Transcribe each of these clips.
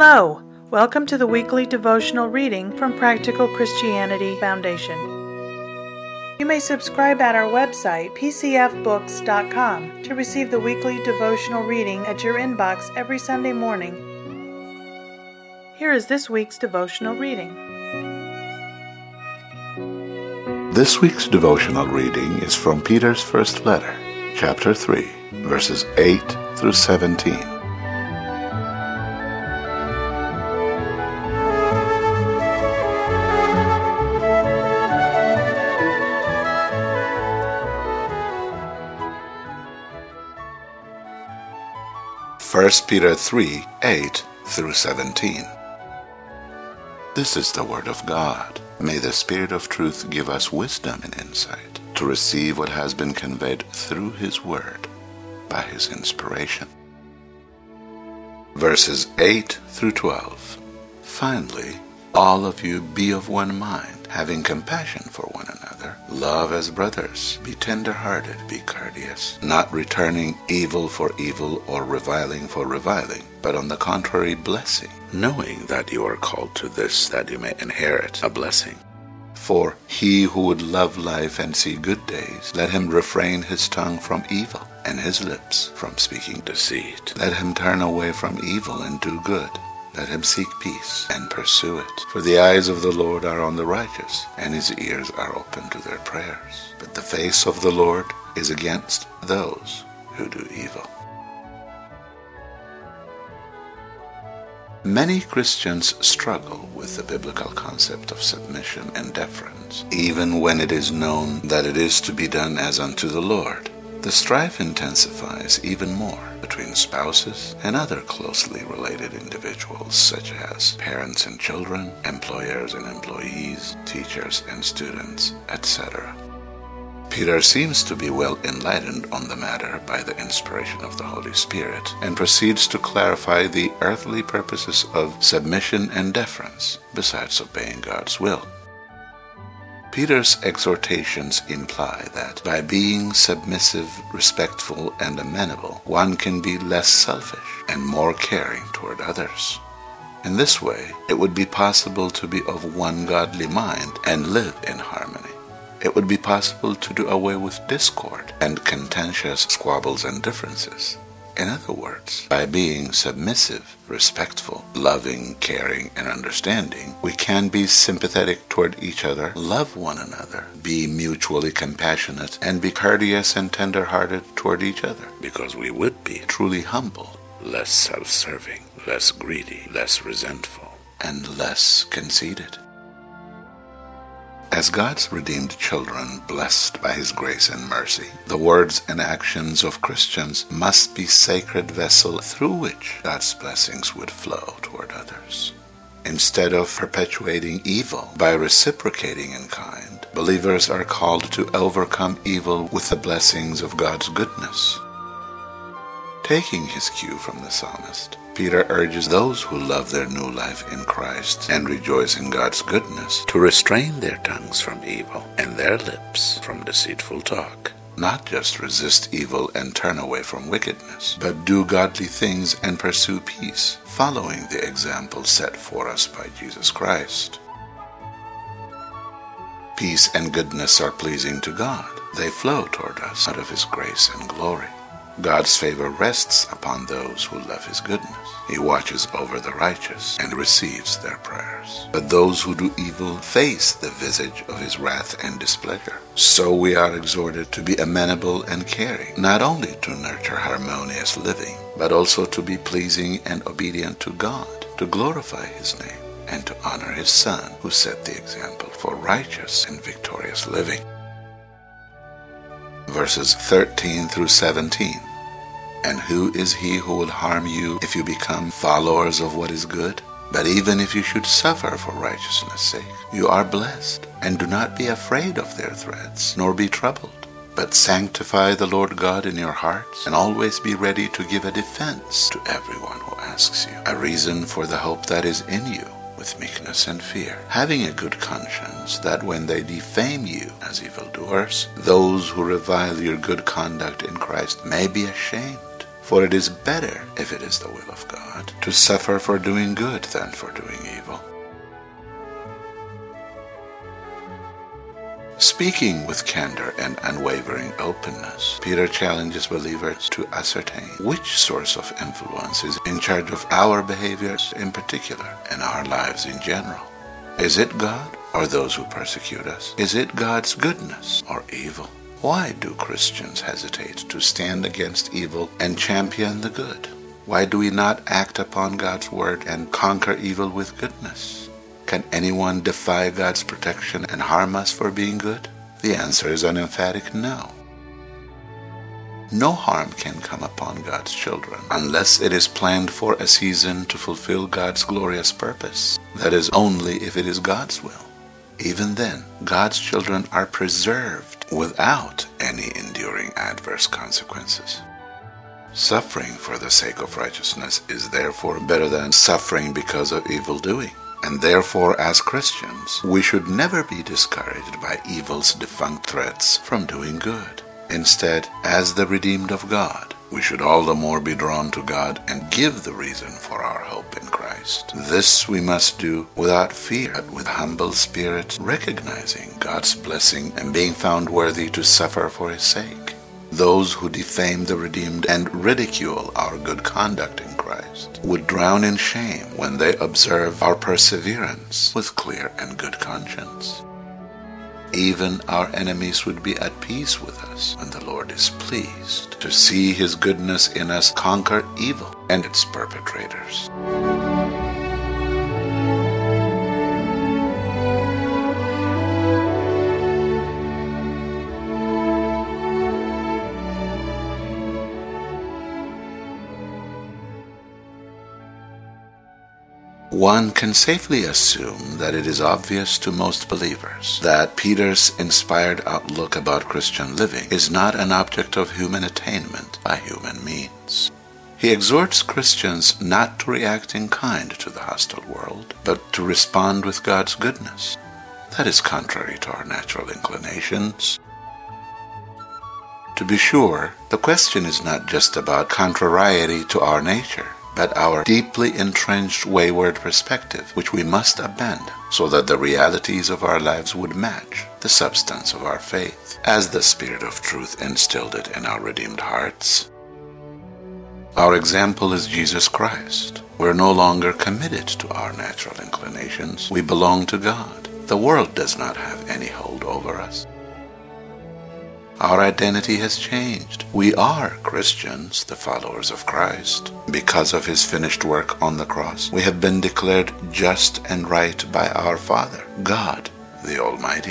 Hello! Welcome to the weekly devotional reading from Practical Christianity Foundation. You may subscribe at our website, pcfbooks.com, to receive the weekly devotional reading at your inbox every Sunday morning. Here is this week's devotional reading. This week's devotional reading is from Peter's first letter, chapter 3, verses 8 through 17. First Peter 3, 8 through 17. This is the word of God. May the Spirit of truth give us wisdom and insight to receive what has been conveyed through His word by His inspiration. Verses 8 through 12. Finally, all of you be of one mind, having compassion for one another. Love as brothers. Be tender-hearted, be courteous, not returning evil for evil or reviling for reviling, but on the contrary blessing, knowing that you are called to this, that you may inherit a blessing. For he who would love life and see good days, let him refrain his tongue from evil, and his lips from speaking deceit. Let him turn away from evil and do good. Let him seek peace and pursue it. For the eyes of the Lord are on the righteous, and his ears are open to their prayers. But the face of the Lord is against those who do evil. Many Christians struggle with the biblical concept of submission and deference, even when it is known that it is to be done as unto the Lord. The strife intensifies even more between spouses and other closely related individuals, such as parents and children, employers and employees, teachers and students, etc. Peter seems to be well enlightened on the matter by the inspiration of the Holy Spirit, and proceeds to clarify the earthly purposes of submission and deference, besides obeying God's will. Peter's exhortations imply that by being submissive, respectful, and amenable, one can be less selfish and more caring toward others. In this way, it would be possible to be of one godly mind and live in harmony. It would be possible to do away with discord and contentious squabbles and differences. In other words, by being submissive, respectful, loving, caring, and understanding, we can be sympathetic toward each other, love one another, be mutually compassionate, and be courteous and tender-hearted toward each other, because we would be truly humble, less self-serving, less greedy, less resentful, and less conceited. As God's redeemed children, blessed by His grace and mercy, the words and actions of Christians must be sacred vessels through which God's blessings would flow toward others. Instead of perpetuating evil by reciprocating in kind, believers are called to overcome evil with the blessings of God's goodness. Taking his cue from the psalmist, Peter urges those who love their new life in Christ and rejoice in God's goodness to restrain their tongues from evil and their lips from deceitful talk. Not just resist evil and turn away from wickedness, but do godly things and pursue peace, following the example set for us by Jesus Christ. Peace and goodness are pleasing to God. They flow toward us out of His grace and glory. God's favor rests upon those who love His goodness. He watches over the righteous and receives their prayers. But those who do evil face the visage of His wrath and displeasure. So we are exhorted to be amenable and caring, not only to nurture harmonious living, but also to be pleasing and obedient to God, to glorify His name, and to honor His Son, who set the example for righteous and victorious living. Verses 13 through 17. And who is he who will harm you if you become followers of what is good? But even if you should suffer for righteousness' sake, you are blessed. And do not be afraid of their threats, nor be troubled. But sanctify the Lord God in your hearts, and always be ready to give a defense to everyone who asks you, a reason for the hope that is in you, with meekness and fear, having a good conscience, that when they defame you as evildoers, those who revile your good conduct in Christ may be ashamed. For it is better, if it is the will of God, to suffer for doing good than for doing evil. Speaking with candor and unwavering openness, Peter challenges believers to ascertain which source of influence is in charge of our behaviors in particular and our lives in general. Is it God or those who persecute us? Is it God's goodness or evil? Why do Christians hesitate to stand against evil and champion the good? Why do we not act upon God's word and conquer evil with goodness? Can anyone defy God's protection and harm us for being good? The answer is an emphatic no. No harm can come upon God's children unless it is planned for a season to fulfill God's glorious purpose. That is only if it is God's will. Even then, God's children are preserved without any enduring adverse consequences. Suffering for the sake of righteousness is therefore better than suffering because of evil doing. And therefore, as Christians, we should never be discouraged by evil's defunct threats from doing good. Instead, as the redeemed of God, we should all the more be drawn to God and give the reason for our hope in Christ. This we must do without fear, but with humble spirit, recognizing God's blessing and being found worthy to suffer for His sake. Those who defame the redeemed and ridicule our good conduct in Christ would drown in shame when they observe our perseverance with clear and good conscience. Even our enemies would be at peace with us when the Lord is pleased to see His goodness in us conquer evil and its perpetrators. One can safely assume that it is obvious to most believers that Peter's inspired outlook about Christian living is not an object of human attainment by human means. He exhorts Christians not to react in kind to the hostile world, but to respond with God's goodness. That is contrary to our natural inclinations. To be sure, the question is not just about contrariety to our nature, but our deeply entrenched wayward perspective, which we must abandon so that the realities of our lives would match the substance of our faith, as the Spirit of truth instilled it in our redeemed hearts. Our example is Jesus Christ. We're no longer committed to our natural inclinations. We belong to God. The world does not have any hold over us. Our identity has changed. We are Christians, the followers of Christ. Because of His finished work on the cross, we have been declared just and right by our Father, God, the Almighty.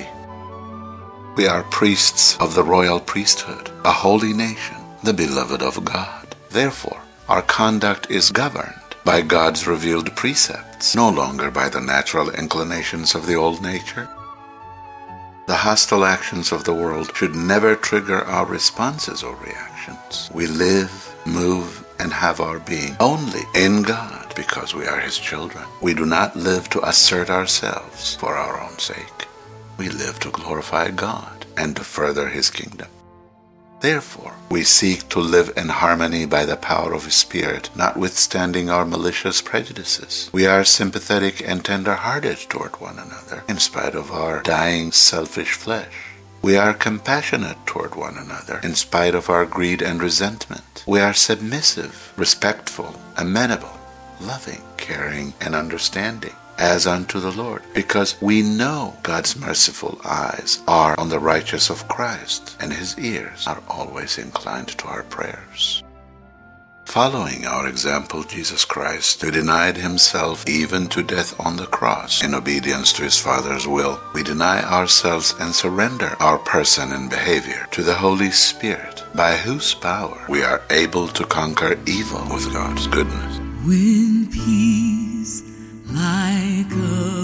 We are priests of the royal priesthood, a holy nation, the beloved of God. Therefore, our conduct is governed by God's revealed precepts, no longer by the natural inclinations of the old nature. The hostile actions of the world should never trigger our responses or reactions. We live, move, and have our being only in God because we are His children. We do not live to assert ourselves for our own sake. We live to glorify God and to further His kingdom. Therefore, we seek to live in harmony by the power of His Spirit, notwithstanding our malicious prejudices. We are sympathetic and tender-hearted toward one another, in spite of our dying, selfish flesh. We are compassionate toward one another, in spite of our greed and resentment. We are submissive, respectful, amenable, loving, caring, and understanding, as unto the Lord, because we know God's merciful eyes are on the righteous of Christ, and His ears are always inclined to our prayers. Following our example, Jesus Christ, who denied Himself even to death on the cross in obedience to His Father's will, we deny ourselves and surrender our person and behavior to the Holy Spirit, by whose power we are able to conquer evil with God's goodness. When peace like a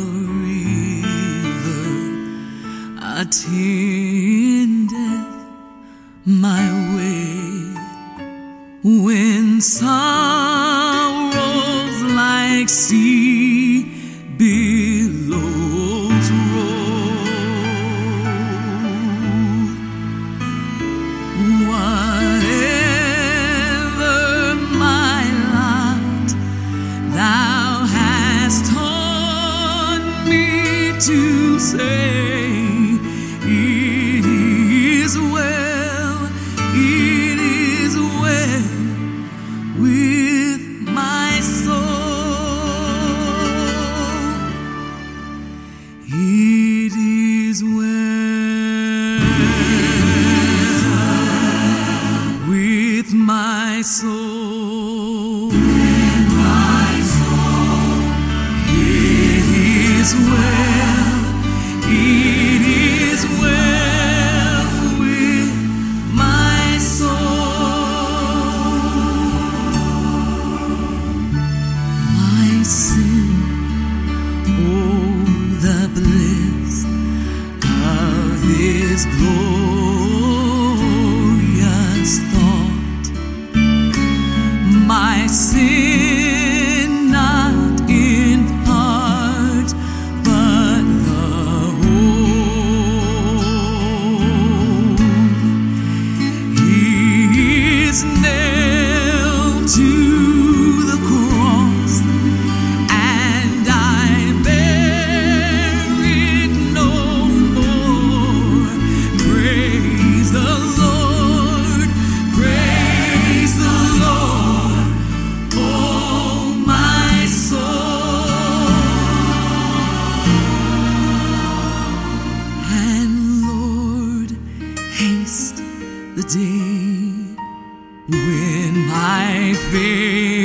river attendeth my way, when sorrows like sea billows roll, whatever to say, it is well, it is well with my soul. It is well with my soul. It is well, it is well with my soul. My sin, oh, the bliss of this glorious thought. My sin, not in part, but the whole, is nailed to the cross, and I bear it no more. Praise the Lord, praise the Lord, oh my soul. And Lord, haste the day when my faith